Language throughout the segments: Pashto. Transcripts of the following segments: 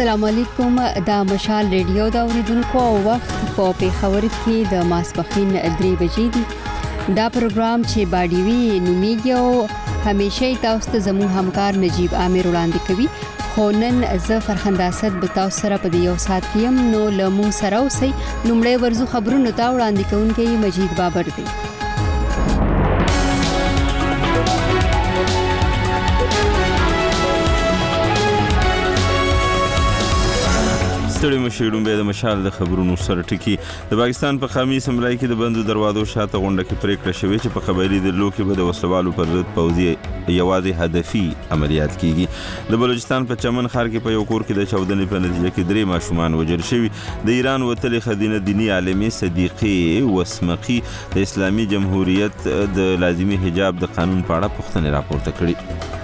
السلام علیکم. دا مشال ریډیو دا اوریدونکو او وخت په پیښور کې د ماسپخین 3 بجې دي. دا پروګرام چې باډیوي نومیږي او همیشه تاسو ته زموږ همکار نجیب عامر وړاندې کوي. خو نن زه فرخنده اسد به تاسو سره په یو ساعت کې نو لمو سره اوسئ. لومړی ورزو خبرونه تا وړاندې کوونکی مجید بابر دی. ستړي مشرون به د مشال د خبرونو سره ټکی. د پاکستان په قومي اسمبلی کې د بندو دروازو شاته غونډه کې پریکړه شوې چې په قبایلی ډلو کې به د وسلوالو پر ضد پوځي یوازې هدفي عملیات کیږي. د بلوچستان په چمن ښار کې په یو کور کې د چاودنې په نتیجه کې 3 ماشومان وژل شوي. د ایران وتلې خدینه دینی عالمه صدیقه وسمقي د اسلامي جمهوریت د لازمي حجاب د قانون په اړه پوښتنه راپورته کړې.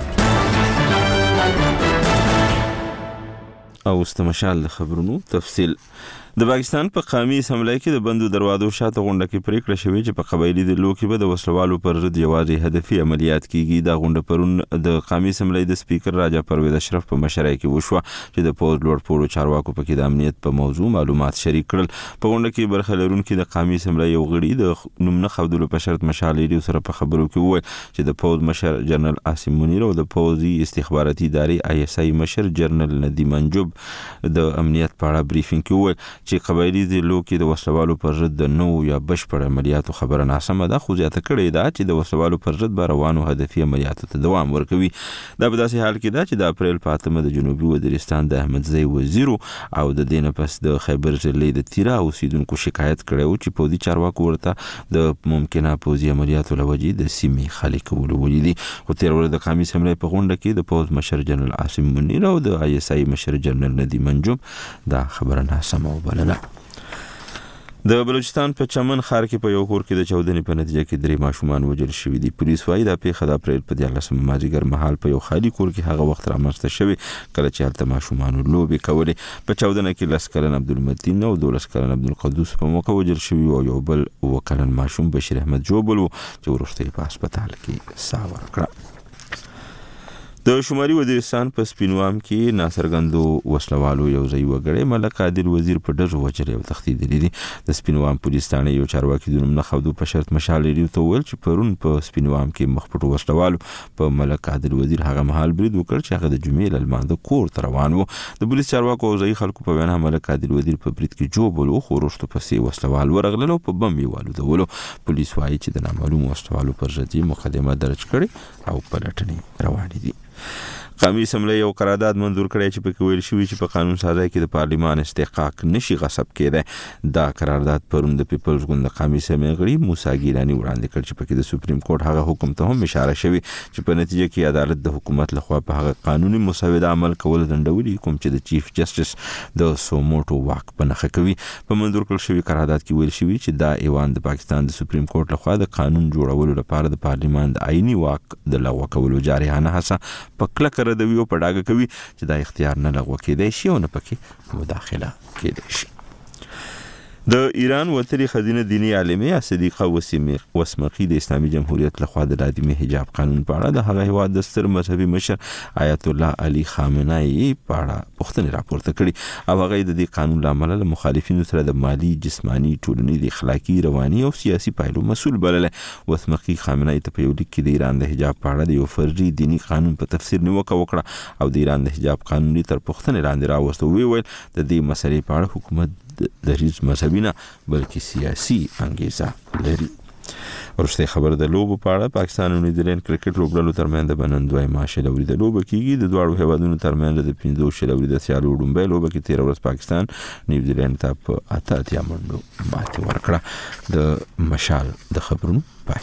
او استمشال د خبرونو تفصیل. د پاکستان په قومي اسمبلی کې د بندو دروازو شاته غونډه کې پریکړه شوې چې په قبایلی ډلو کې به د وسلوالو پر ضد یوازې هدفي عملیات کیږي. دا غونډه پرون د قومي اسمبلی د سپیکر راجا پرویز اشرف په مشرۍ کې وشوه چې د پوز لوړ پوړو چارواکو پکې د امنیت په موضوع معلومات شریک کړل. په غونډه کې برخه لرونکي د قومي اسمبلی یو غړي د نوم نه خودلو په شرط مشال ریډیو سره په خبرو کې وویل چې د پوز مشر جنرال عاصم منیر او د پوزي استخباراتي ادارې ISI مشر جنرال ندیم منجوب د امنیت په اړه بریفینګ کې وویل چې قبایلی ډلو کې د وسلوالو پر ضد د نو یا بشپړ عملیاتو خبره ناسمه ده. خو زیاته کړې ده چې د وسلوالو پر ضد به روانو هدفي عملیاتو ته دوام ورکوي. دا په داسې حال کې ده چې د اپریل په 8 د جنوبي وزیرستان د احمدزی وزیر او د دینه پس د خیبر ضلع د تیرا اوسیدونکو شکایت کړو چې پوځي چارواکو ورته د ممکنه پوځي عملیاتو لوجې د سیمې خالي کول ولیدي. خو تیر ورځ د قومي اسمبلی په غونډه کې د پوز مشر جنرال عاصم منیر او د ISI مشر جنرال ندیم منجوب دا خبره ناسمه وبلله. د بلوچستان په چمن ښار کې په یو کور کې د چاودنې په نتیجه کې 3 ماشومان وژل شوي دي. پولیس وايي دا پیښه د اپریل په 14 مازیګر مهال په یو خالي کور کې هغه وخت رامنځته شوې کله چې هلته ماشومانو لوبې کولې. په چاودنه کې 10 کلن عبدالمتین او 12 کلن عبدالقدوس په موقع وژل شوي او یو بل 9 کلن ماشوم بشیر احمد جوبل چې وروسته په هسپتال کې ساه ورکړه. د شمالي وزیرستان په سپینوام کې ناصرګندو وسلوالو یو ځای وګړي ملک عادل وزیر په ډزو وجلې او تختیدلې دي. د سپینوام پولیس ثانه یو چارواکي د نوم نه خودو په شرط مشال ریډیو ته ویل چې پرون په سپینوام کې مخپټو وسلوالو په ملک عادل وزیر هغه مهال برید وکړ چې هغه د جمعې لمانځه کور ته روان و. د پولیس چارواکو او ځای خلکو په وینا ملک عادل وزیر په برید کې جوبل او خورشتو پسې وسلوال ورغلل او په بم یې والودولو. پولیس وايي چې د نامعلوم وسلوالو پر ضد مقدمه درج کړي او پلټنې روانې دي. قومي اسمبلی یو قرارداد منظور کړی چې پکې ویل شوی چې په قانون سازی کې د پارلیمان استحقاق نشي غصب کېدای. دا قرارداد پرون د پیپلز ګوند قومي اسمبلی غړي موسی ګیلانی وړاندې کړ چې پکې د سپریم کورټ هغه حکم ته هم اشاره شوی چې په نتیجه کې عدالت د حکومت لخوا په هغه قانوني مسوده عمل کول دندولي کوم چې د چیف جسټس د سوموټو واک په نخښه کوي. په منظور کړل شوی قرارداد کې ویل شوی چې دا ایوان د پاکستان د سپریم کورټ لخوا د قانون جوړولو لپاره د پارلیمان د آئینی واک د لغوه کولو جارحانه هڅه په کلکه ردوي او په ډاګه کوي چې دا اختیار نه لغوه کېدای شي او نه پکې مداخله کېدای شي. د ایران وتلې خدینه دینی عالمه صدیقه وسمقي د اسلامي جمهوریت لخوا د لازمي حجاب قانون په اړه د هغه هیواد د ستر مذهبي مشر آیت الله علي خامنه‌ای په اړه پوښتنه راپورته کړې او هغه د دې قانون لامل له مخالفینو سره د مالی، جسمانی، ټولنیز، اخلاقی، رواني او سیاسي پایلو مسؤل بلل. وسمقي خامنه‌ای ته په یو لیک کې د ایران د حجاب په اړه د یو فرضي دینی قانون په تفسیر نیوکه وکړه او د ایران د حجاب قانون تر پوښتنې لاندې راوست او ویل د دې مسلې په اړه حکومت دریز مذهبي نه بلکې سیاسي انګیزه لري. ورسته خبر د لوبو په اړه پاکستان او نیوزیلند کرکټ لوبډلو ترمنځ د بنندوی ماشه لوري د لوب کېږي. د دوه هیوادونو ترمنځ د 15 شلوري د سیالو ډومبه لوب کې 13 ورځ پاکستان نیوزیلند ته په 8 منډو ماتې ورکړه. د مشال د خبرونو پای.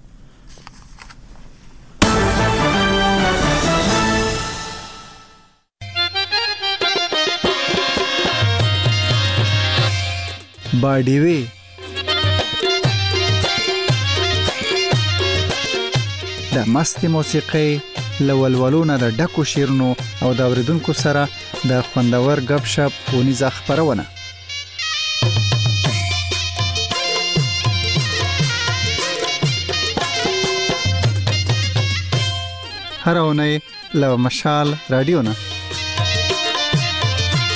باډیوي د مست موسیقي لولولونه د ډکو شیرونو او د اوریدونکو سره د خوندور غب شپ ونیزه خبرونه. هر اونۍ له مشال رادیو نه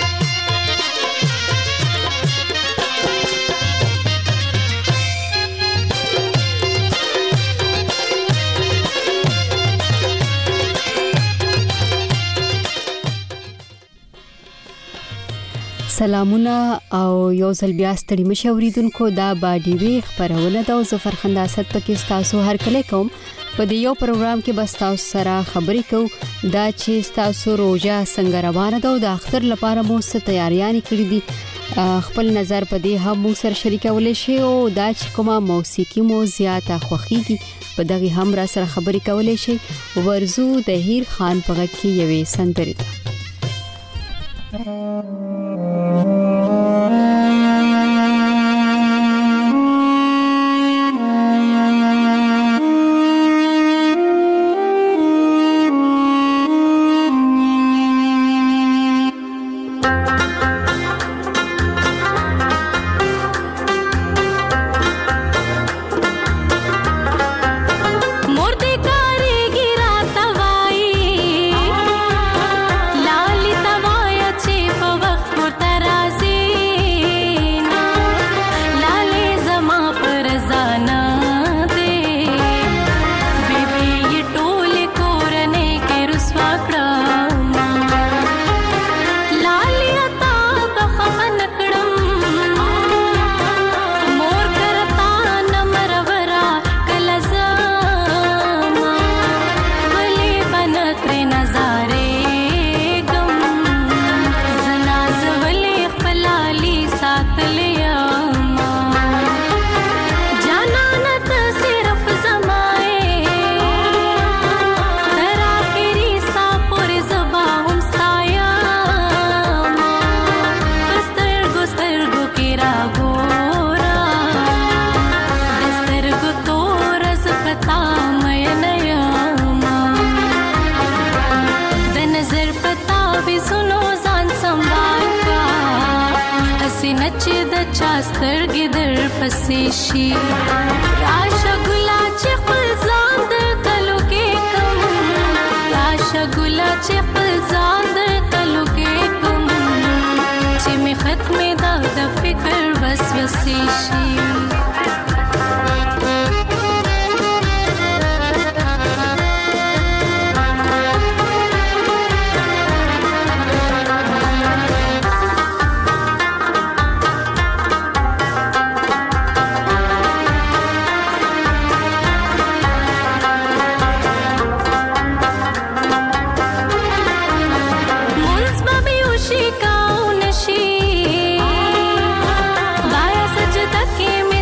سلامونه او یو ځل بیا ستړي مشه اوریدونکو دا باډي وی خبرونه دا زفر خنداست پکې تاسو هر کله کوم په دې یو پروګرام کې بس تاسو سره خبرې کوو دا چې تاسو روزه څنګه روانه ده او د اختر لپاره مو څه تیاریاں کړې دي خپل نظر په دې هم مو سره شریکولای شئ او دا چې کومه موسیقي مو زیاته خوښیږي په دغه هم را سره خبرې کولای شئ ورزو د هیر خان په غږ کې یوې سندرې ده سترګې در پسې شي راشه ګلا چې خپل ځان در تلو کې کوم راشه ګلا چې خپل ځان در تلو کې کوم چې می ختمې دا د فکر وسوسې شي Shika unshi, vaya sajda ke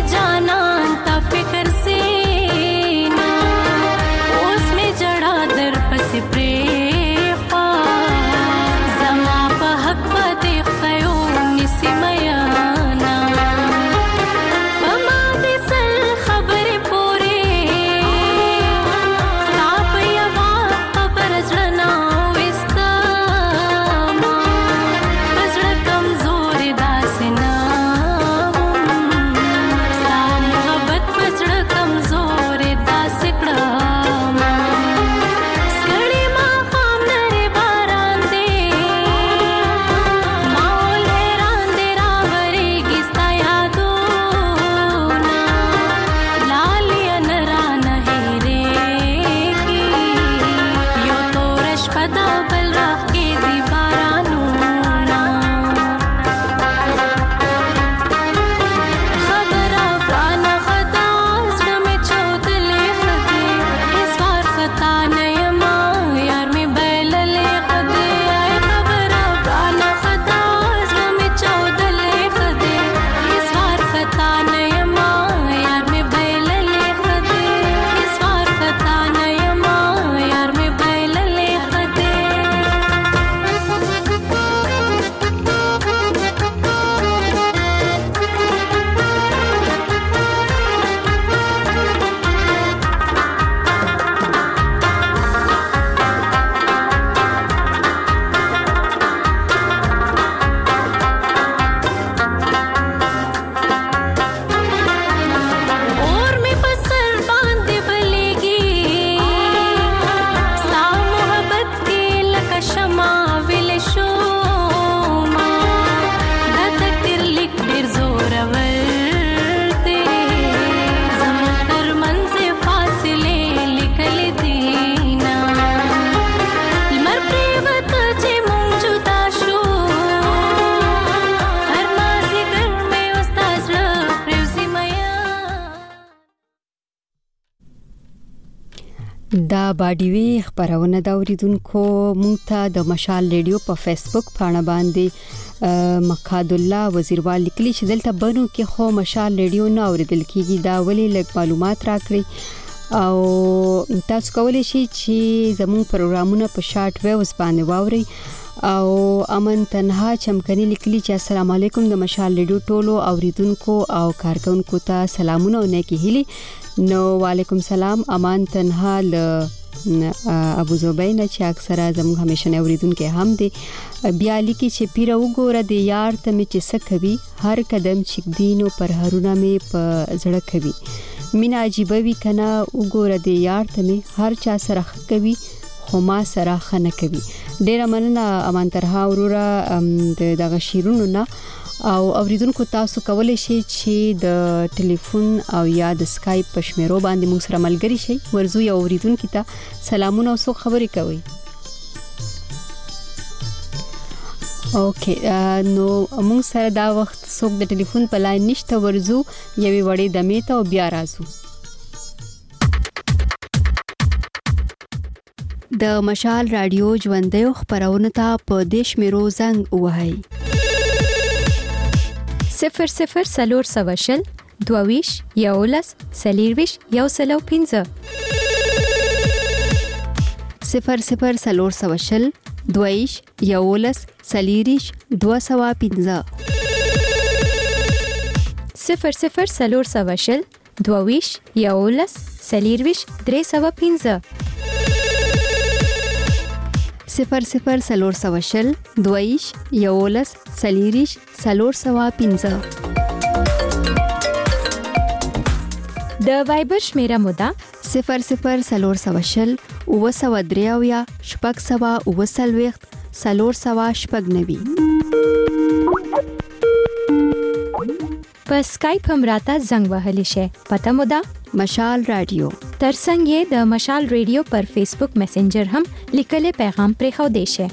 دا باډیوي خبرونه دا اوریدونکو مونږ ته د مشال ریډیو په فیسبوک پاڼه باندې مقاد الله وزیروال لیکلی چې دلته بنو کې خو مشال ریډیو نه اوریدل کیږي دا ولې لږ معلومات راکړي او تاسو کولی شئ چې زموږ پروګرامونه په شارټ ویوز باندې واورئ او امن تنها چمکني لیکلی چې السلام علیکم د مشال ریډیو ټولو اوریدونکو او کارکونکو ته سلامونه او نیکی هیلې نو وعلیکم سلام امان تنها ل ابو زبینا چې اکثره زموږ همیشه نه اوریدونکو هم دي بیا لیکي چې پیر وګوره د یار ته مې چې څه کوي هر قدم چې دینو پر هرونه مې په زړه کوي مینا عجیبه وی کنه وګوره د یار ته مې هر چا سره کوي خو ما سره خنه کوي ډیره مننه امان تنها وروره د دغه شیرونو نه او اوریدونکو تاسو کولای شئ چې د ټلیفون او یا د اسکایپ په شمیرو باندې موږ سره ملګری شئ ورزو یا اوریدونکو ته سلامونه او څو خبرې کوي اوکې نو موږ سره دا وخت څوک د ټلیفون په لاین نشته ورزو یوې وړې دمې ته او بیا راځو د مشال رادیو ژوندۍ خبرونه ته په دیش میرو زنګ وهاي 00 سلور سواشل دوویش یولس سلیرویش یوسلو 15 00 سلور سواشل دوویش یولس سلیریش 215 00 سلور سواشل دوویش یولس سلیرویش 315 00 سلور سواشل دویش یولس سلیریش سلور سوا 15 د وایبر شمیره مودا 00 سلور سواشل او سوا دریاویا شپږ سوا او سلويخت سلور سوا شپږ نوي په سکایپ هم راته زنګ وهلی شي پته مودا مشال رادیو ترڅنګ یې د مشال ریډیو پر فیسبوک میسنجر هم لیکل پیغام پرې خو دی شي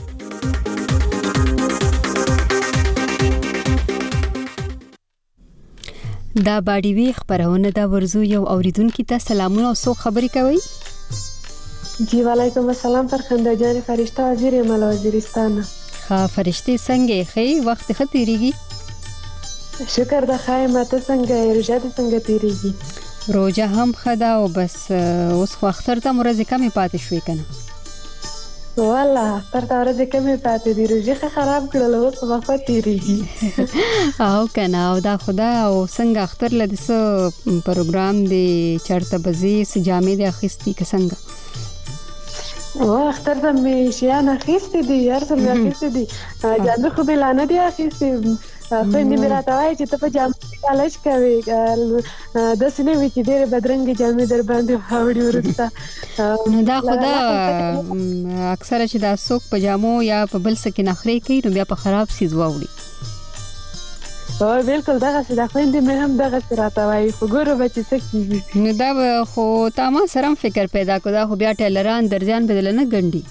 دا باډیوي خبرونه دا ورزو یو اوریدونکو ته سلامونه او څو خبرې کوي جی وعلیکم السلام فرخنده جان فرشتہ وزیر مل وزیرستان ها فرشتي څنګه خې وخت ختیریږي شکر د خایمه ته څنګه روزه د څنګه تیریږي روزه هم خدا او بس اوس خو اختر ته مرزه کمی پاتې شوې کنه والله اختر ته مرزه کمی پاتې دی روزه خراب کړل اوس وخت تیریږي او کنه او دا خدا او څنګه اختر لدې سو پروګرام دی چرته بزی سجامې د اخیستی څنګه او اختر ته مې شیان اخیستی دی یار څه مې اخیستی دی جامې خو بلانه دی اخیستی خويندې مې راته وایي چې ته په جامې کالج کوي داسې نه وي چې ډېرې بدرنګې جامې در باندې واوړي وروسته نو دا خدا اکثره چې دا څوک په جامو یا په بل څه کې نخرې کوي نو بیا په خراب سیز واوړي او بالکل دغه د خويندې مې هم دغه راته وایي خو ګوره به چې څه کېږي نو دا خو تا ما سره هم فکر پیدا کړو دا خو بیا ټیلران درځان بدل نه ګنډي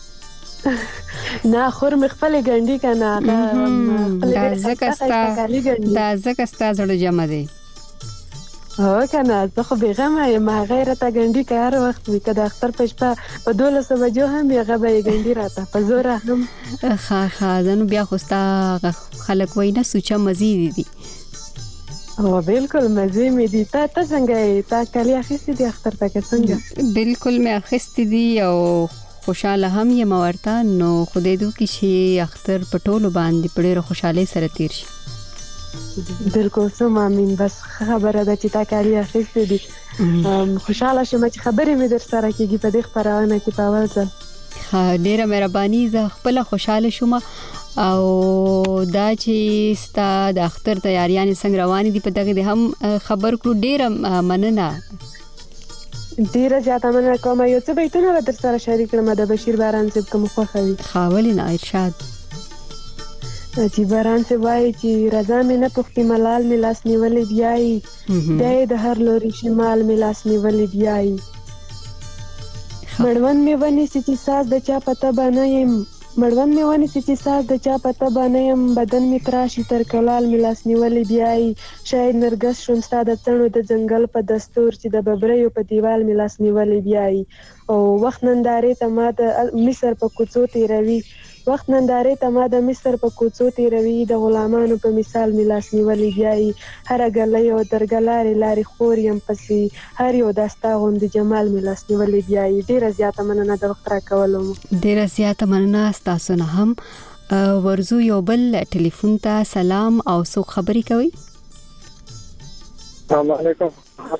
نه خور مې خپل ګنډي کنه دا زکه ستا زړه جمع دی او کنه زه خو بیغمه یم غیره ته ګنډي کار وخت وي کده اختر په شپه په 12 بجو هم یې غبې ګنډي راته په زور هم خا ځنو بیا خو ستا خلک وای نه سوچا مزید دي او بالکل مزه مې دي ته څنګه تا کلی اخیستې دي اختر ته څنګه بالکل مې اخیستې دي او خوشاله هم یم ورته نو خدای دې وکړي چې اختر په ټولو باندې په ډېره خوشحالۍ سره تیر شي بالکل سم امين بس خبره ده چې تا کاری اخیستې دي خوشاله شم چې خبرې مې در سره کېږي په دې خبرونه کې په اول ځل ډېره مهرباني زه خپل خوشاله شوم او دا چې ستا د اختر تیاریانې څنګه روانې دي په دغه هم خبر کړو ډېره مننه ډیره زیاته مننه کوم یو څه بیتونه در سره شریک کړم د بشیر باران صاحب کوم خوښوي خاولې نه ارشاد چې باران صاحب وایي چې رضا مې نه پختي ملال مې لاس نیولې بیاي دای د هر لوري شمال مې لاس نیولې بیاي مړوند مې ونی چې ساز د چا پته باندې مړوند مې ونیسي چې ساز د چا پته باندې يم بدن مې تراشي تر کلال مې لاس نیولې بیاي شاید نرګس شوم ستا د څڼو د ځنګل په دستور چې د ببریو په دیوال مې لاس نیولې بیاي او وخت نندارې ته ما د مصر په کوڅو تیروي وخت نندارې ته ما د مصر په کوڅو تیروي د غلامانو په مثال مې لاس نیولې بیاي هر ګلې او درګلارې لارې خور يم پسې هر یو داستا غوندې جمال مې لاس نیولې بیاي ډیره زیاته مننه د وخت راکولو ډیره زیاته مننه تاسو نه هم ورزو یو بل ټلیفون ته سلام او څوک خبرې کوي السلام علیکم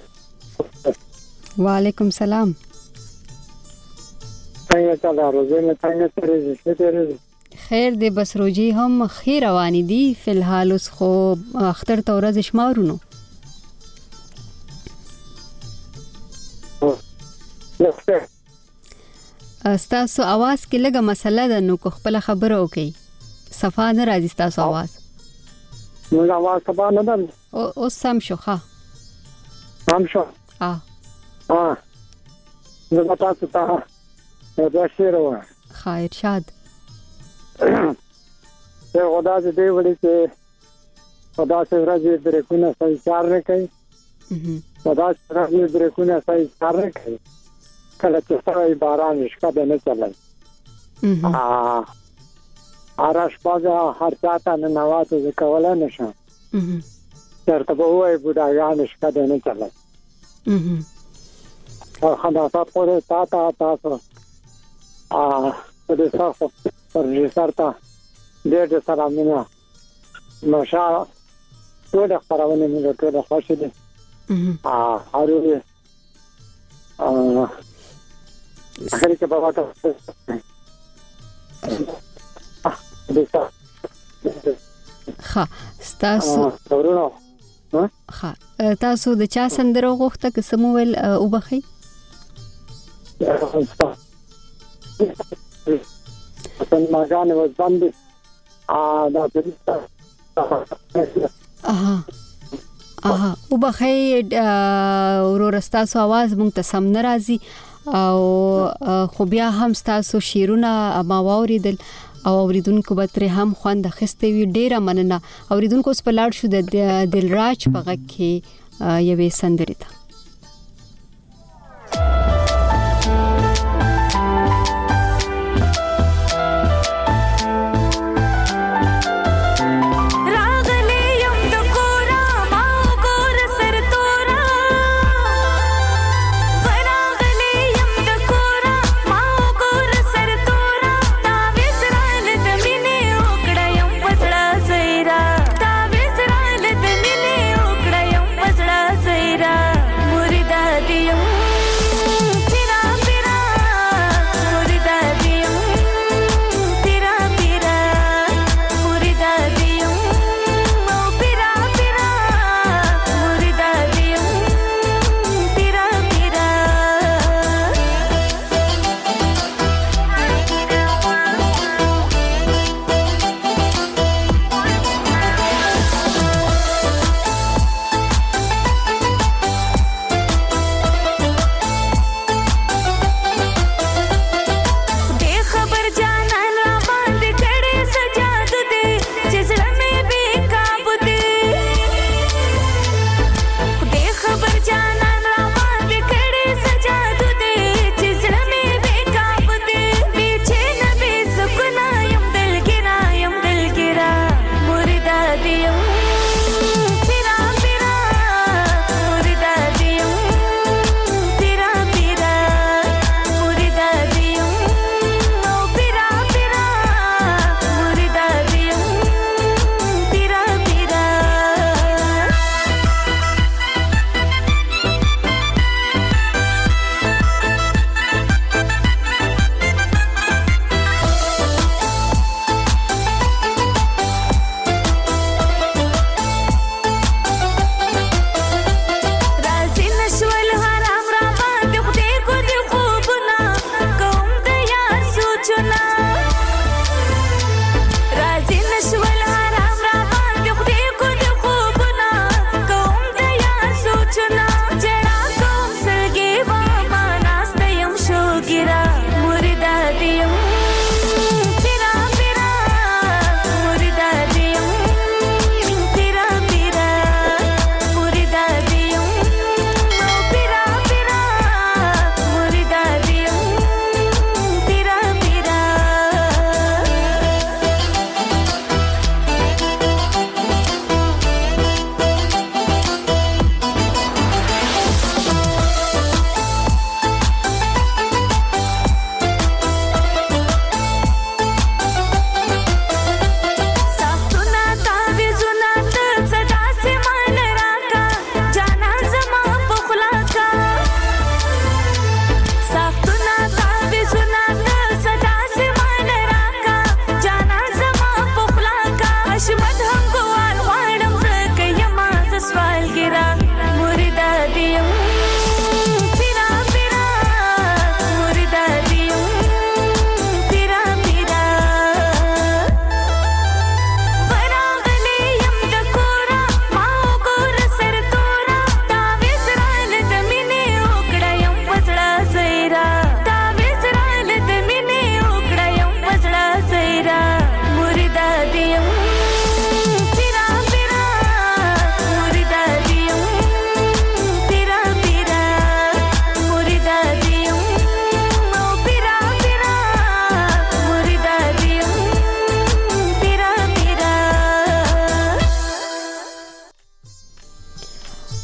وعلیکم سلام څنګه چلا روزونه څنګه سره خیر دې بس روزي هم خیر روانې دي فلحال اوس خو اختر ته ورځ شمارونو تاسو आवाज کې لګه مسله ده نو خپل خبره وکي صفه نه راځي تاسو आवाज نو आवाज صفه نه ده او سم شو ښه سم شو زه تاسو ته دا شعر وایم خیر شاد ته خدا دې وړي چې خدا سره راځي بریکونه صحیح کار نه کوي خدا سره راځي بریکونه صحیح کار نه کوي کله چې سره باران شپه نه چلای آراش بازا هر چاته نه نواته کوله نشم ترته به وای بوداګان شپه نه چلای خدا تاسو تاسو په دې تاسو پر رسالتا ډېر سره مینه ماشا ټول خبرونه مې ټول خوښ دي هارونه اخر کې بابا ته ښه تاسو تاسو د چا سندره غوښته که سمول او بخي ماګان و باندې دا پرستا او بخي ورستا سو आवाज مونږ ته سم ناراضي او خو بیا هم تاسو شیرونه ما واوریدل او اوریدونکو به تر هم خوند خسته وی ډیره مننه اوریدونکو په لاړ شو د دلراج په غږ کې یوې سندرې ته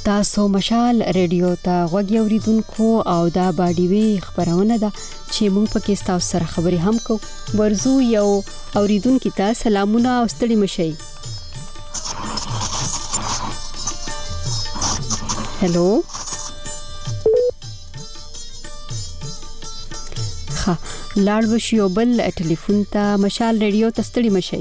تاسو مشال ریډیو ته غوږی اوریدونکو او دا باډیوي خبرونه ده چې موږ پکې تاسو سره خبري هم کو ورزو یو اوریدونکو ته سلامونه او ستړي مشي. هلو لاړ وشي بل ټلیفون ته مشال ریډیو ته ستړي مشي.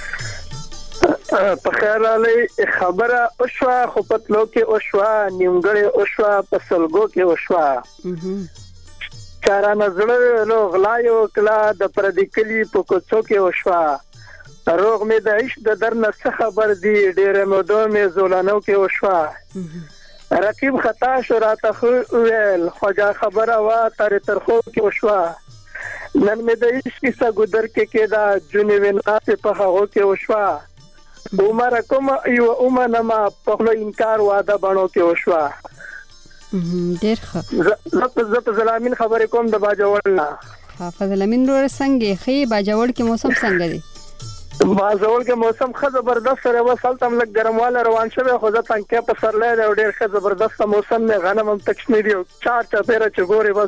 په خیر علي خبره اوشوا خو پتلو کې اوشوا نیمګړې اوشوا په سلګو کې اوشوا چارا نظر له غلایو کلا د پردیکلی په کوڅو کې اوشوا روغ مې د عشق د درنه څه خبر دی ډېر مودو مې زولانو کې اوشوا رقیب خطا شو راته ویل خوجا خبره وا تر ترخو کې اوشوا نن مې د عشق څخه ګذر کې دا جنې وینا په هغه کې اوشوا عمر کوم یو عمرما په خپل انکار واده باندې کې وشوا ډېر ښه زه زلامین خبرې کوم د باجوړ نه حافظ لمین ور څنګه خې باجوړ کې موسم څنګه دی؟ باجوړ کې موسم خه زبردست سره وصل تم لګ ګرمواله روان شوه خو ځه تنګه په سر لای ډېر ښه زبردست موسم نه غنم هم تکشنی دی چا پیره چګوري بس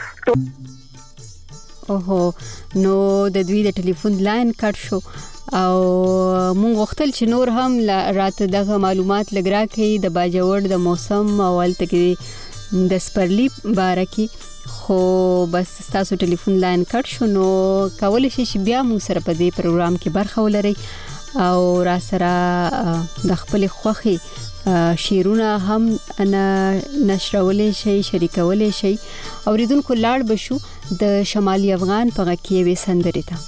اوهو نو د دوی د ټلیفون لاین کټ شو او مونږ وختل چې نور هم راته دغه معلومات لګرا کوي د باجوړ د موسم اول تکي د سپرلی بارکی خو بس تاسو ټلیفون لاین کټ شو نو کول شي چې بیا موږ سره په دې پروګرام کې برخه ولرئ او را سره د خپل خوخي شیرونه هم نشرولې شي شریکولې شي اوریدونکو لاړ بشو د شمالي افغان په غکیې وې سندرې ته.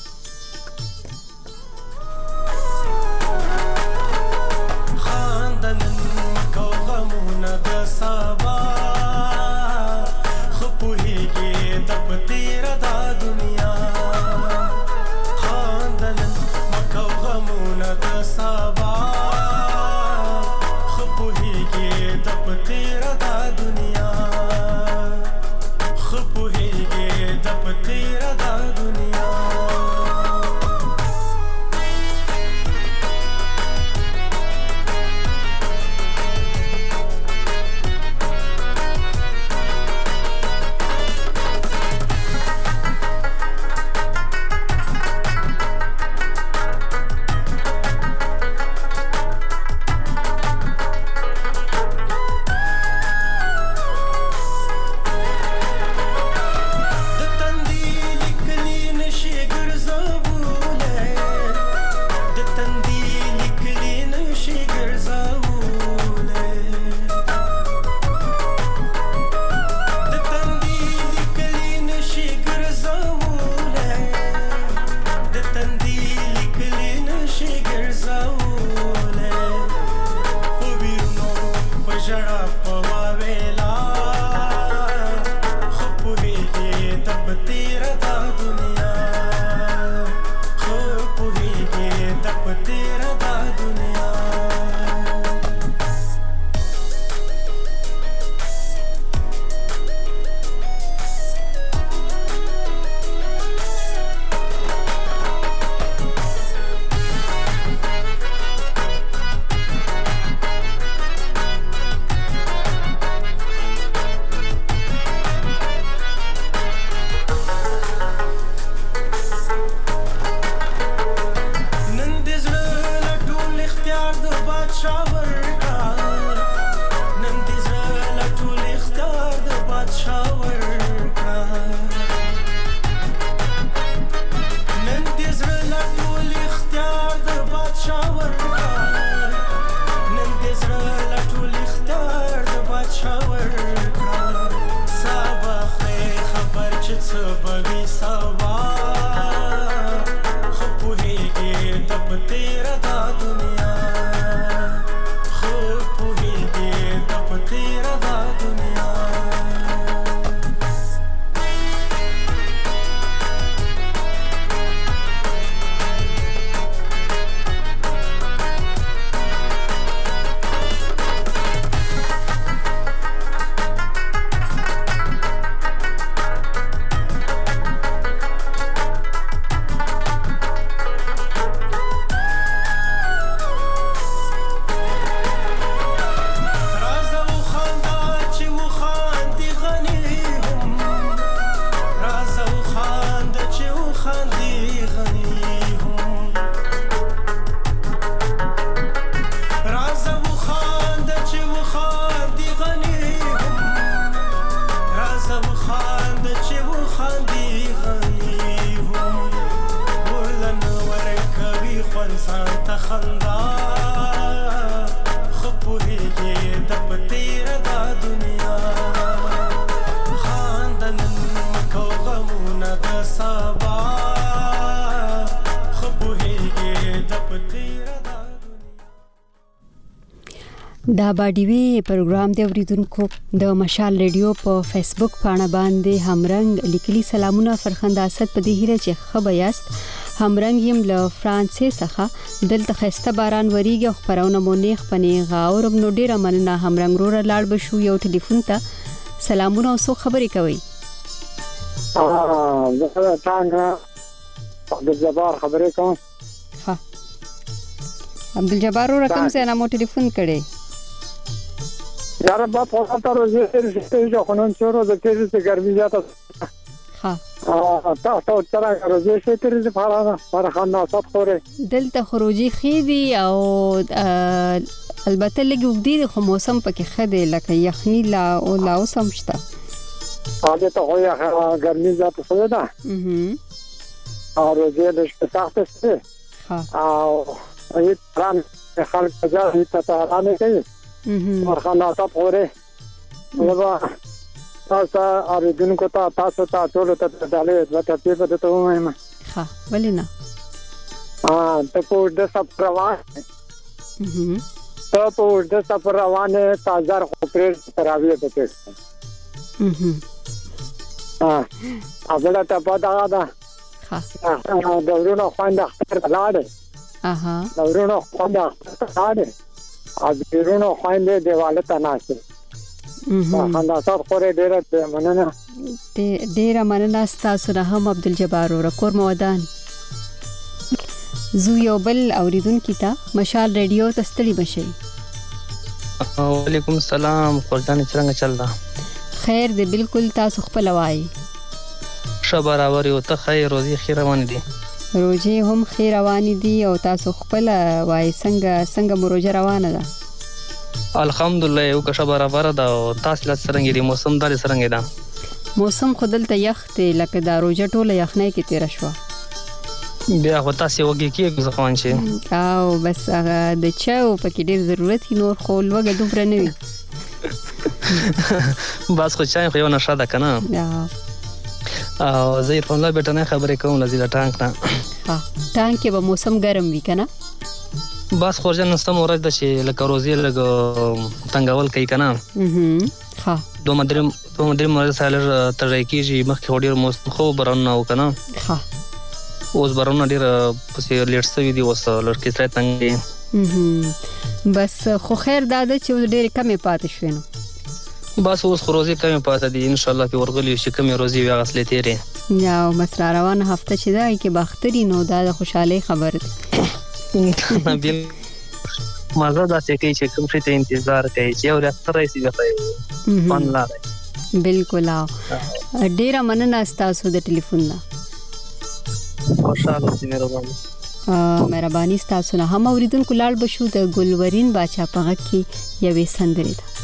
خپوهیږي د پتیره د دنیا دا باډیوي پروګرام دی اوریدونکو د مشال ریډیو په فیسبوک پاڼه باندې همرنګ لیکلي سلامونه فرخنده اسد په دې هیله چې خبر یاست همرنګ يم له فرانسې څخه دلته خسته باران وریږي خبرونه مونږ پنې غاورم نو ډیره مننه همرنګ رور لاړ بشو یو ټلیفون ته سلامونه اوسو خبرې کوي زه څنګه عبدالجبار خبرې کوم ها عبدالجبار رقم سے نامو ټلیفون کړي یاره با په تاسو چې خنن چورو د کېږي چې ګرمي زیاته ها تاسو تر هغه چې ترې په خانه صاحب خوره دلته خروجي خېدي او البته لګي وګدي خو موسم پکې خده لکه یخنی لا او لا سمشتا هغه ته خو یا ګرمي زیاته شوه ده او روزه د سخت څه او ای تران خلک ځای ته تارانه کوي ورخانه تاسو خوره نو تاسو اوریدونکو ته تاسو ته ټول ته ډالې وته په ته وایم ها ولینا ته په د سفر روانه ته په د سفر روانه تازه خپل تراویه پته اوبله ته پدا ده ها دورونه خوانده خطر لاړ دورونه خوانده خطر لاړ دورونه خوانده دیواله ته ناشته خندا صاحب خوره ډیره مننه تاسو نه هم عبدالجبار اور کور مودان زو یو بل اوریدونکو ته مشال ریډیو ته ستړي بشي وعلیکم السلام قربان څنګه چل دا خیر دی بالکل تاسو خپل وای شبر اور یو ته خیر روزي خیر روان دي روزي هم خیر روان دي او تاسو خپل وای څنګه مروجه روانه ده الحمدلله یو که شبر برابر ده او تاسو له څنګه دی موسم دال څنګه ده موسم خودلته یخ ته لکه دا روزه ټوله یخنه کې تیر شو بیا خو تاسو وګی کې ځخوان شي او بس هغه د چاو پکې ډیر ضرورت نور خو لوګه دومره نه وي بس خو چای خو یو نشه ده کنه او زه په الله بیٹه نه خبرې کوم لزیله ټانک نه ټانک کې به موسم ګرم وي کنه بس خورجن نستم ورځ د چې لکه روزي لګ تنګول کوي کنه ها دوه مدرم مرز سالر ترې کېږي مخکې وړي موسم خو برونه او کنه ها اوس برونه ډیر پسې لیټ سوي دي اوس لړکې سره تنګي بس خو خیر داده چې ډیر کمې پاتې شوي نو بس اوس خو روزي کمې پاتې دي ان شاء الله په ورغلی شي کمې روزي وي غسلې تیرې یا مسرا روان هفته چې دا کې باختري نو دا د خوشحالي خبر ده بیل مزه دا چې کوي چې کوم څه ته انتظار کوي چې اور اکثر رئیس وي فن لا بالکل ډیر مننه تاسو د ټلیفون نه خوشاله سي مهرباني تاسو نه هم اوریدونکو لاړ بشو د ګلورین باچا په کې یوې سندرې ده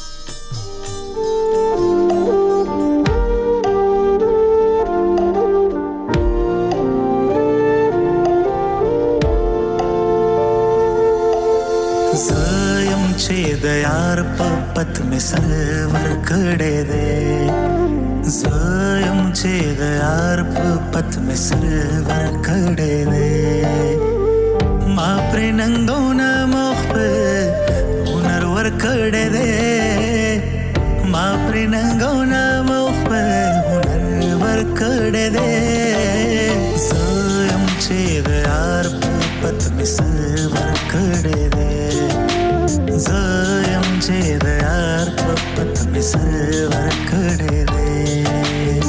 چې د یار په پت می سرور کړه دې زایم چې د یار په پت می سرور کړه دې ما پر ننګونه مخ په هنر ور کړه دې ما پر ننګونه مخ په هنر ور کړه دې زایم چې د یار په پت می سرور کړه دې زایم چې د یار په پت می سرور کړه دې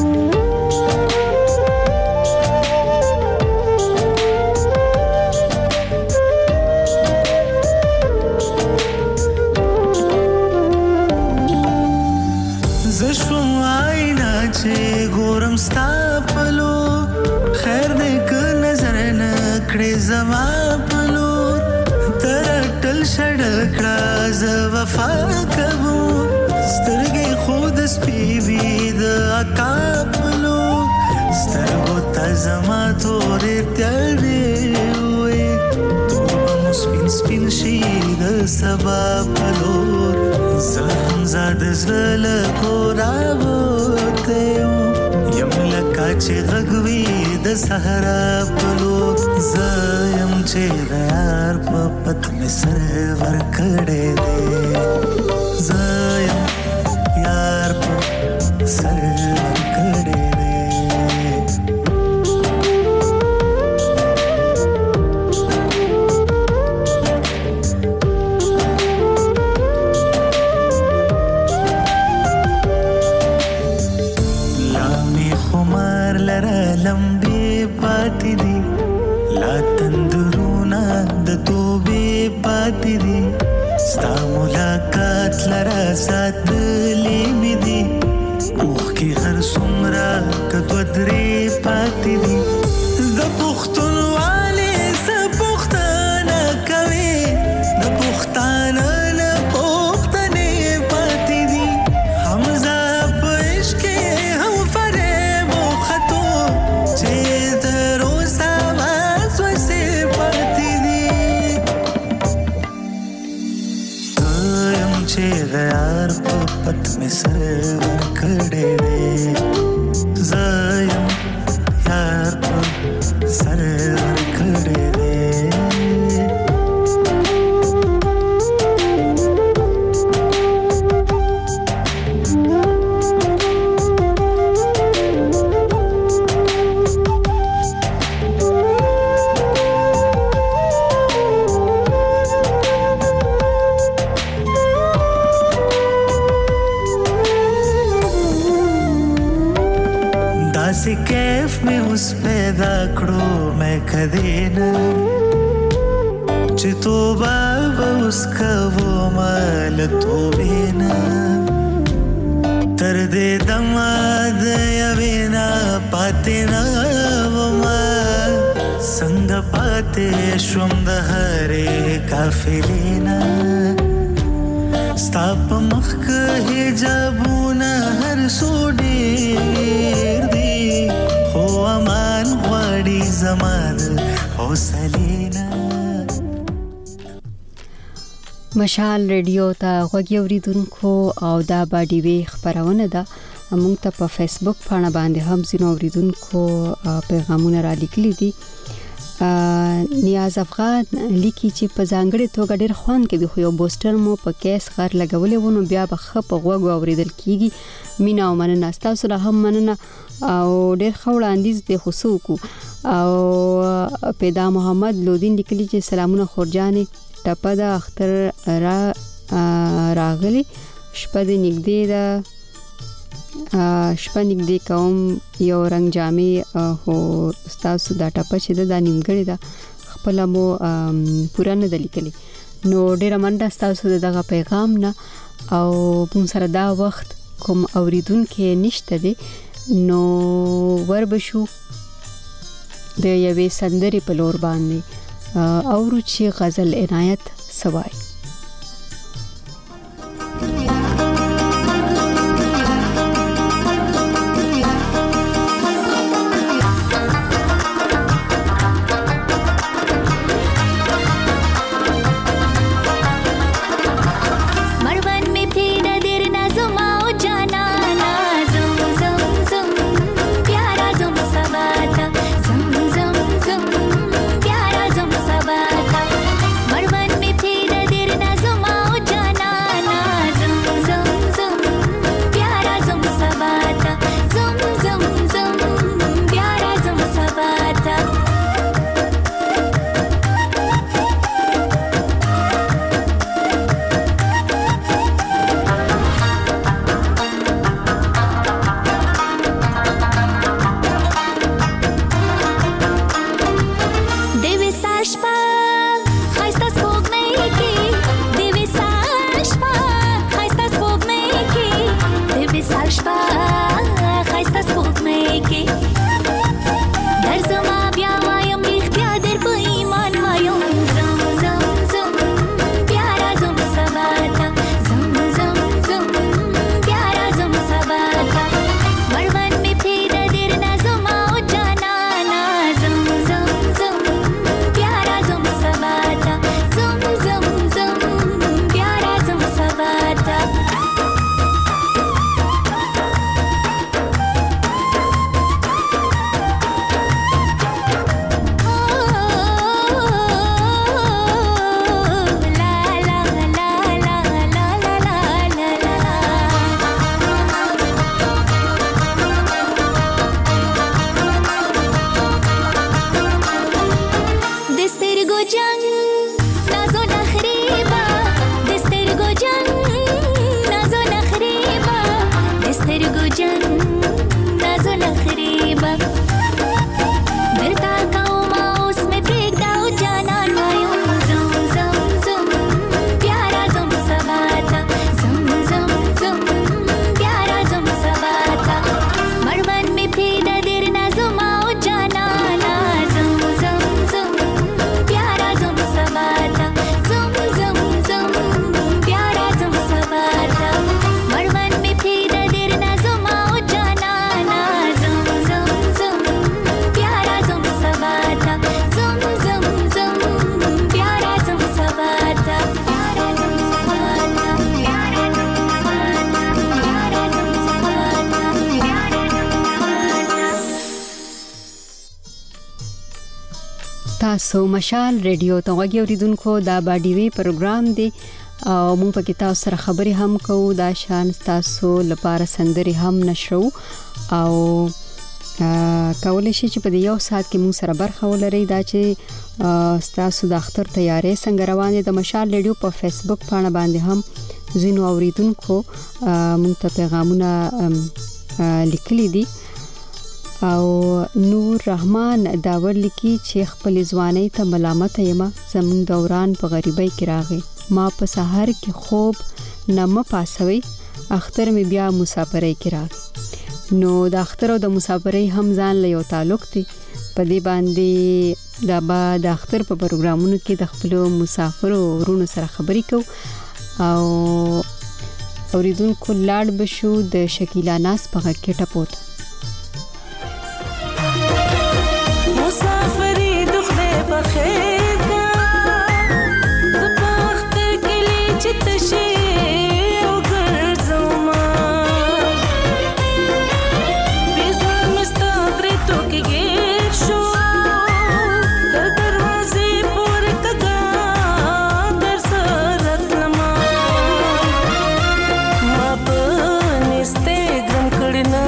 زشم آینا چې ګورم ستا پلو خیر دې ک نظر نه کړې زما پلو شړل کړه ز وفا کوو سترګې خود سپیوي د اکاپلو سترګو ته زما تورې تلې وې تور سپین سپین شي د سبا پلور زم زاد زل کو راوته یم لکه چې غږوي د صحرا په لور زایم چې د یار په پت مې سر ورکړې دی زایم یار په سر ورکړې دی لامی خمار لره لمبې پاتې دي لا تندرونا د توبې پاتې دي ستا ملاقات لره ساتلې مې دي اوښکې هر څومره که دوه درې پاتې دي د پښتونوالې څه پوښتنه کوې د پښتانه نه پوښتنې پاتې دي حمزه په عشق کې هم فریب وختو چې تر اوسه وسوسې پاتې دي وایم چې د یار په پت مې سر ورکړې دی زایم یار په سر ورکړې دی داسې کیف مې اوس پیدا کړو مې کدی نه چې توبه به اوس کوم له توبې نه تر دې دمه د یوې نه پاتې نه ومه څنګه پاتې شوم د هرې قافلې نه ستا په مخ که حجابونه هر څو ډېر دي خو امان غواړي زما د حوصلې نه مشال ریډیو ته غوږ اوریدونکو او دا باډي خبرونه ده موږ ته په فیسبوک باندې هم ځینو اوریدونکو پیغامونه را لیکلي دي نیاز افغان لیکي چې په ځانګړي توګه ډېر خوان کوي خو یو بوستر مو په کیس غر لګولې ونه بیا به خپ غوږ اوریدل کیږي مینا او مننه تاسو له هم مننه او ډېر خوړاندیز د خصوصو او پیدا محمد لودین لیکلي چې سلامونه خورجانې ټپه د اختر راغلی شپه د نږدې ده شپه نږدې کوم یو رنگ جامې هو تاسو دا ټپه چې د نیمګړې ده خپل مو پوره نه د لیکلي نو ډېر مننه تاسو دغه پیغام نه او موږ سره دا وخت کوم اوریدونکو نشته دي نو وربشو د یوې سندرې په لور باندې اورو چې غزل عنایت سوای Marwan mein phir dir تاسو مشال ریډیو ته غوږی اوریدونکو دا باډیوي پروګرام دی او موږ په کې تاسو سره خبري هم کوو دا شان تاسو لپاره سندري هم نشرو او کولای شي چې په یو ساعت کې موږ سره برخه ولري دا چې تاسو د اختر تیارې څنګه روانه د مشال ریډیو په فیسبوک باندې هم زینو اوریدونکو موږ ته پیغامونه لیکلي دي او نور رحمان داور لیکي چې خپل ځواني ته ملامت یم زمون دوران په غریبۍ کې راغی ما په سحر کې خوب نم پاسوي اختر می بیا مسافرۍ کې راغی نو د اختر او د مسافرۍ هم ځان له یو تعلق دی په دې باندې دا به د اختر په پروګرامونو کې د خپل مسافرو ورونو سره خبري کو او اوریدونکو لاړ بشو د شکیلا ناس په غږ کې ټپوت بخیر کا زباختر کے لیے چتشے او گرزوما بیزار مستقری تو کی گیر شو در دروازے پور کگا در سرت لما ما پنستے گرم کڑنا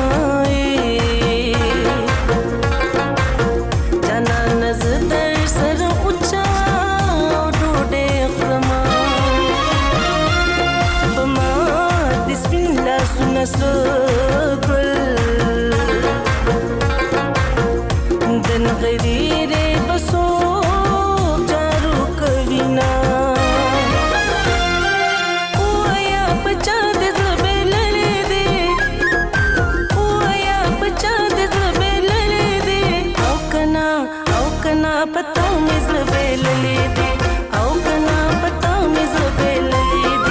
دن غریر بسو جارو کوینا اویا بچا دے زبے لڑے دے اویا بچا دے زبے لڑے دے او کنا پتہ میں زبے لڑے دے او کنا پتہ میں زبے لڑے دے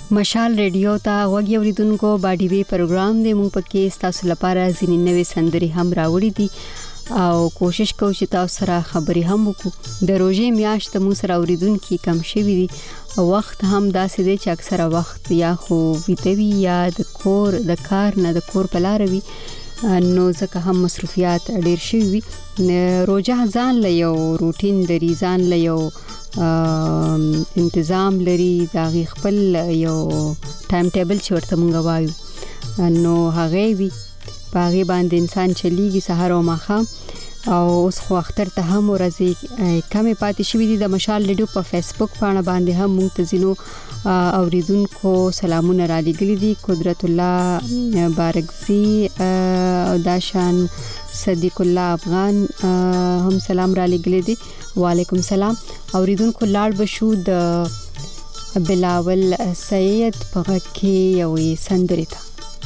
مشال ریډیو ته غوږی اوریدونکو باډي پروګرام دی. موږ پکې تاسو لپاره ځینې نوې سندري هم راوړې دي او کوشش کوو چې تاسو سره خبري هم وکړو. د روزې میاشت مو سره اوریدونکو کم شوي دي او وخت هم داسې دی چې اکثره وخت یا خو ویټوي یا د کار نه د کور په لار وي، نو ځکه هم مصروفیات ډیر شوي وي. روزه ځان له یو روټین لري، ځان له یو انتظام لري، دا غي خپل یو ټایم ټیبل چې ورته مونږ وایو، نو هغه وی باغې باندې انسان چلیږي سحر او ماخام. او اوس خو اختر ته هم ورځي کمې پاتې شوې دي. د مشال ریډیو په فیسبوک باندې هم موږ ته زینو اوریدونکو سلامونه را لګلي دي. قدرت الله بارکزي او داشان صدیق الله افغان هم سلام را لګلي دي. وعلیکم سلام. اوریدونکو لاړ بشو د بلاول سید په کې یو سندري ته.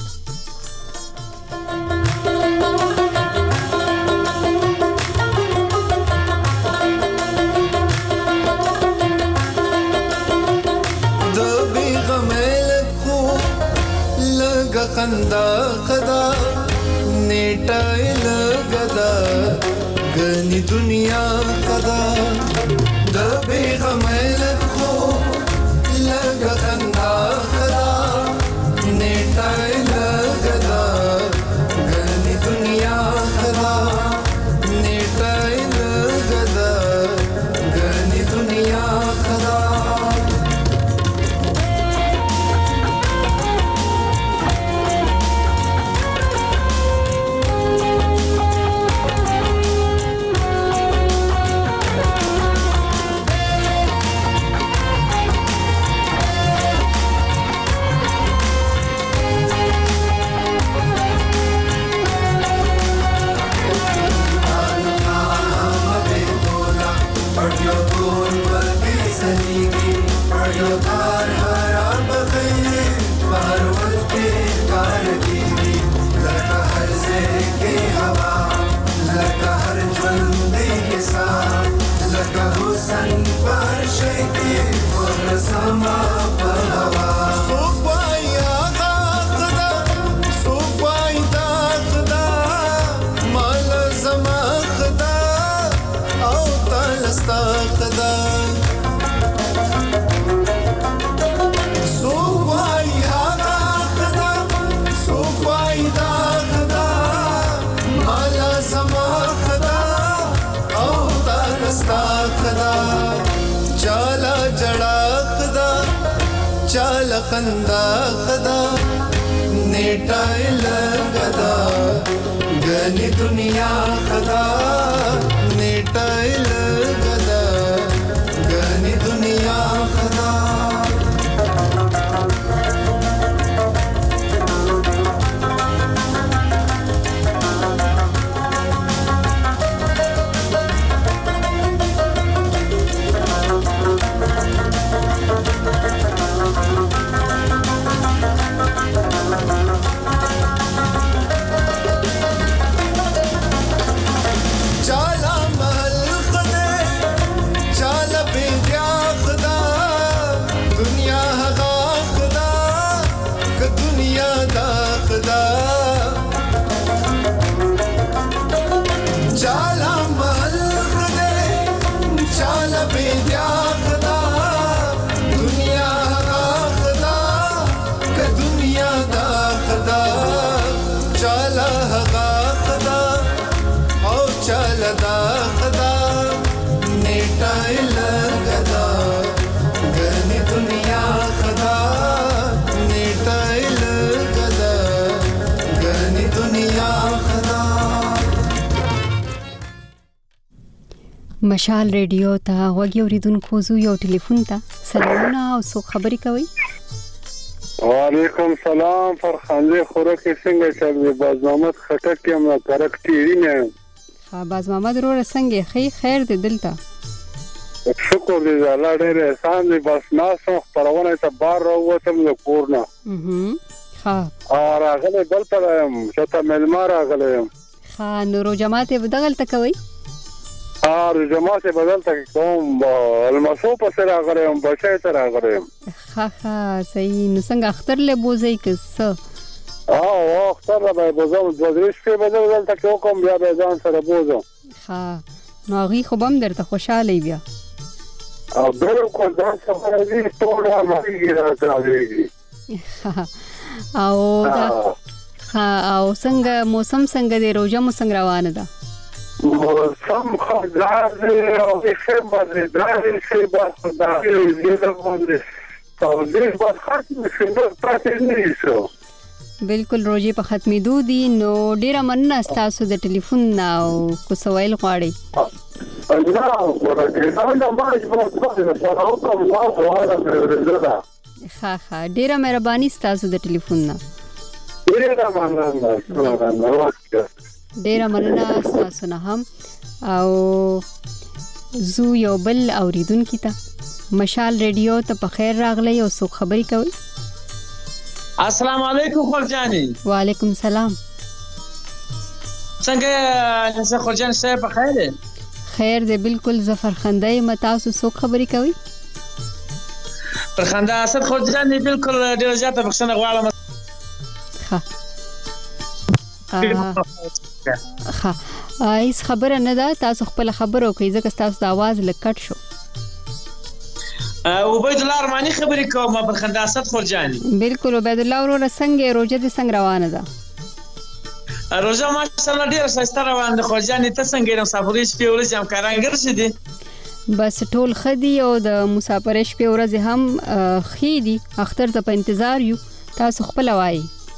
خندا خدا نیټه لګدا غني دنیا خدا د بیغمل خو لګ خندا خدا نیټه لګدا غني دنیا خدا نیټه لګدا غني دنیا خدا خندا خدا نیټه لګدا غني دنیا خدا نیټه لګدا غني دنیا خدا مشال ریډیو ته غوږی اوریدونکو زو یو ټلیفون ته سلامونه او سو خبري کوي. وعلیکم سلام فرخنده خوراک څنګه چل باز محمد خټک یم کرک ټیری نه. ها باز محمد رو څنګه خیر دې دلته. شکر دې الله ډېر احسان دې بس ناسو پرونه ته بار راوتم له کورنا. ها راغله بل پر شته ملما راغله. ها نورو جماعت بدغل تکوي. جماعت بدل ته کوم المسو په سره غره بچای ته راغره ها صحیح. نو څنګه اختر له بوزي کس اختر به بوزم د درش په بدل ته کوم بیا به ځان سره بوزم. ها نو غي خو بم درته خوشاله بیا بالکل دا خبره دي ټول ماري راځي او څنګه موسم څنګه دی روزه مو څنګه روانه ده؟ موسم خزار دی او خبر دی درې شي بس دا دې له باندې او دې بس ختم شي نو پاتې نه شو. بالکل روزي په ختمېدو دي. نو ډیره مننه تاسو د ټلیفون او کو سوال غواړي. ها ډیره مهرباني تاسو د ټلیفون نه. ډیره مننه تاسو نه هم. او زو یو بل اوریدونکو ته مشال ریډیو ته په خیر راغلی او څو خبري کوي. السلام علیکم خورجانی. وعلیکم السلام. څنګه نشه خورجان صاحب په خیر دی؟ خیر دی بالکل. ظفر خندای متاسو څو خبري کوي. پر خندا اسد خورجانی بالکل ډیر زیاته بخښنه غواړم. هیڅ خبره نه ده. تاسو خپل خبرو کوي ځکه تاسو د आवाज لکټ شو. عبید الله ارمانی خبرې کوم پر خندا اسد خورجانی. بالکل عبید الله ورو څنګه روزه دې څنګه روانه ده؟ روزه ماشاءالله ډیره ښایسته روانه ده خورجانی. ته څنګه یې مسافرې شپې ورځې هم کارانګر شې دي؟ بس ټول خدي او د مسافرې شپې ورځې هم خېدي. اختر ته په انتظار یو. تاسو خپل وایي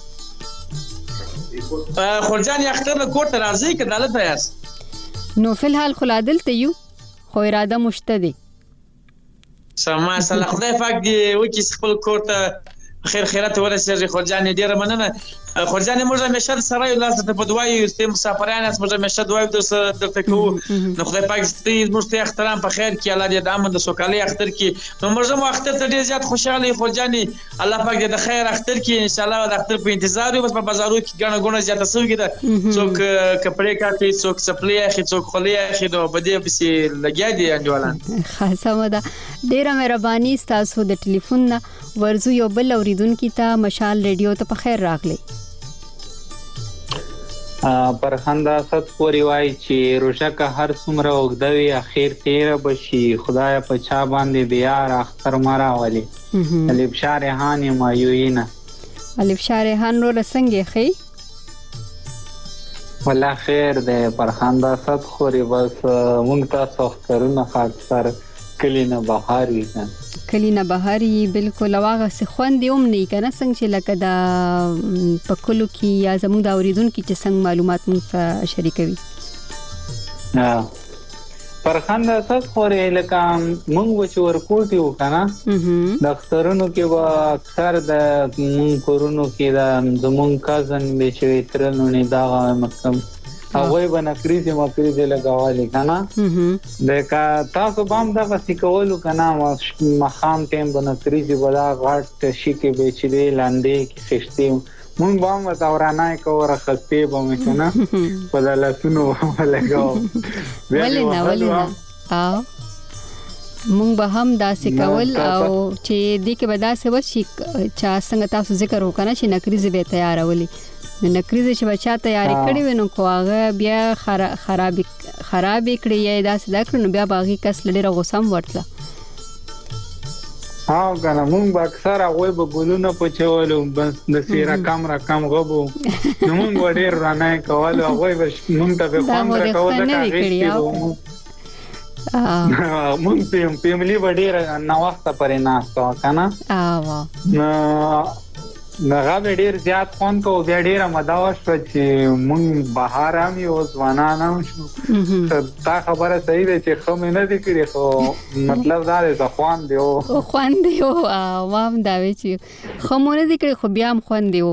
خورجانی اختر له کوټ راځي که دلته یاست؟ نو فلحال خلا دلته یو خو اراده مشته دي. سما سره خدای پاک دی وکي خپل کور ته خیر خیرات ورسېږي. خورجانی ډیره مننه. خورجانی موږ همیشه سره یو لاس ته په دوای یو ستیم مسافران اس موږ همیشه دوای درته کوو. نو خدای پاک دې موږ ته احترام په خیر کې الله دې د امن د سوکالۍ اختر کې نو موږ مو اختر ته ډیر زیات خوشاله خورجانی. الله پاک دې د خیر اختر کې ان شاء الله د اختر په انتظار یو. بس په بازارو کې ګڼه ګونه زیاته سوګي ده. څوک کپړې کاټي څوک سپلې اخی څوک خولې اخی نو په دې پسې لګیا دي انډولان. خاصه ده. ډیره مهرباني تاسو د ټلیفون نه. ورزو یو بل اوریدونکو ته مشال ریډیو ته په خیر راغلی. پر خندا ست پوری وای چې روزه که هر څومره وګدوي اخر تیر بشي. خدای په چا باندې بیا اختر مارا والی. الف شارحان مایوینا. الف شارحان نور څنګه خي؟ والله خیر ده. پر خندا ست خوري بس مونږ تاسو اخترونه خاطر کلینه بهار وي. کلینه بهاري بالکل. واغه څه خوند یوم نه کنه څنګه چې لکه دا پکلو کې یا زموږ د اوریدونکو چې څنګه معلومات مونږ شریکوي. پر خندا اساس خوري لکه مونږ چې ورکوټ یو کنه د اخترونو کې وا اکثر د مونږ کورونو کې د زمونږ کازن به شوي ترنو نه دا مکم هغه به نکریزه مکریزه لګاوالي کنه. دکا تاسو بام دا وسی کولو کنه مخام ټیم به نکریزه ولا غټ شي کې به چې لاندې کې خشتي مون بام ورانه کو راخسته به مې کنه په دلاسونو لګاو. ولنا مونږ به هم داسې کول او چې دې کې به داسې وشي چې څنګه تاسو ذکر وکړه چې نکریزه به تیارولي. نکریزه چې بچا تیاری کړی وینو کو هغه بیا خراب کړی یا داسې دا کړنو بیا باغی کس لډیره غوسم ورتله. ها کنه مونږ به اکثر هغه به ګلونه پچولو بس د سیرا کم غبو نو مونږ ډیر رانه کول هغه به مونږ ته به خوند راکاو دا کوي. مونږ پیملی وړي نه وخت پرې ناستو کنه. نغه ډیر زیات فون کو بیا ډیر مداوه شو چې مونږ بهار هم یو ځوانان هم شو. تا خبره صحیح ده چې خو مې نه دي کړی خو مطلب دا دی ځخوان دیو وام دا وی چې خو مې نه دي کړی خو بیا هم خوان دیو.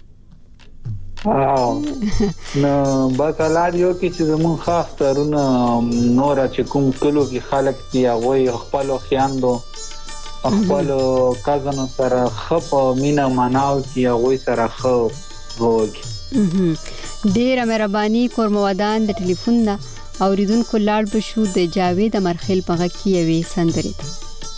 نو بس الله دې یو کې چې زمون خاص ترونه نور چې کوم کلو کې خلک دی هغه خپل خیاندو خپل کازنو سره خپ مینا مناو کی هغه سره خو وګ. ډیره مهرباني کورمودان د ټلیفون نه. اوریدونکو لاړ بشو د جاوید امرخیل په غږ کې یوې سندرې ته.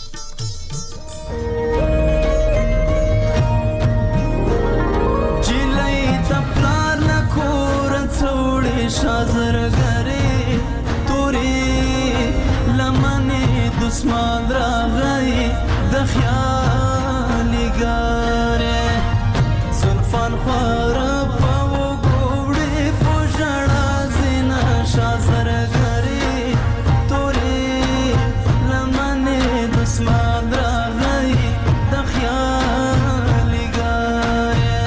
دسمان راغی د خیال ګاره زلفان خور په وګوړې پوجړه زینا شازر غری تورې لمنه دسمان راغی د خیال ګاره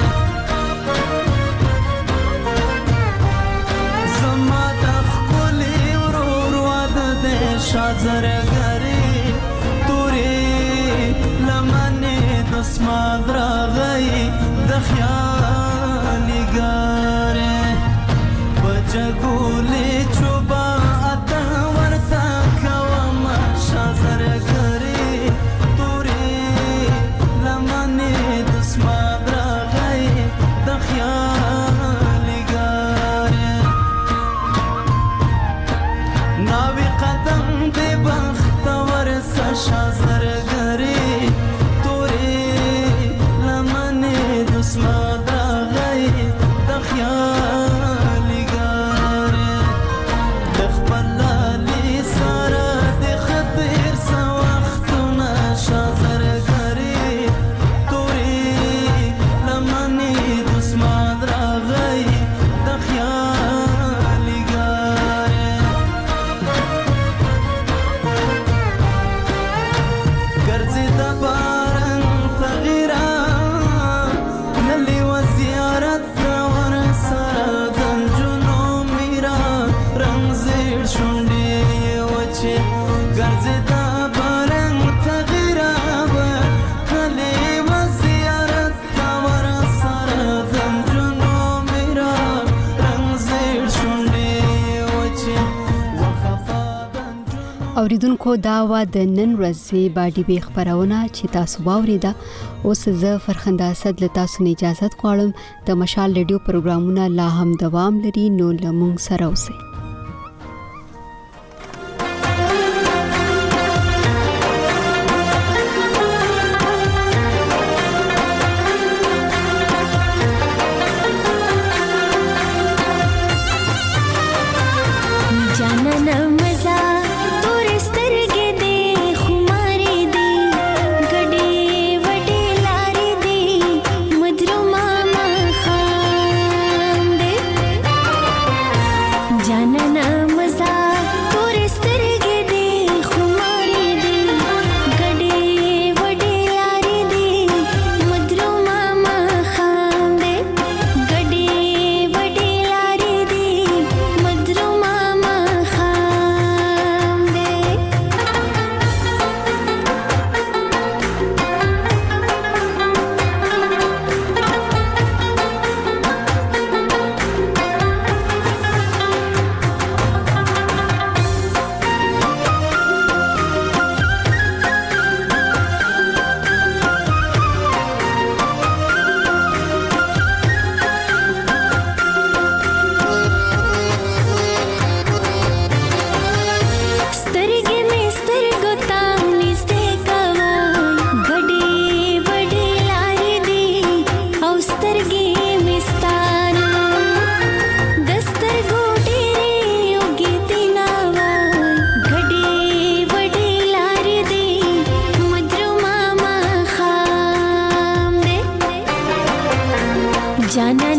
زما د خپلې ورور واده د شازر اسمان راغی د خیال ګاره بجګولې چوبا اته ورته کوم شازر غری تورې لمنه د اسمان راغی د خیال ګاره ناوی قدم دې بخت ورس شازر غری اسمان راغی د خیال ګاره د خپل لالي سره د خطر سو وختونه شازر غری تورې لمنې د اسمان راغی د خیال ګاره ګرځي د باران تغیرا اوریدونکو دا و د نن ورځې باډي بي خبرونه چې تاسو واوریده. اوس زه فرخنده اسد له تاسو نه اجازه غواړم. د مشال ریډیو پروګرامونه لا هم دوام لري، نو لمون سره اوسئ. जाना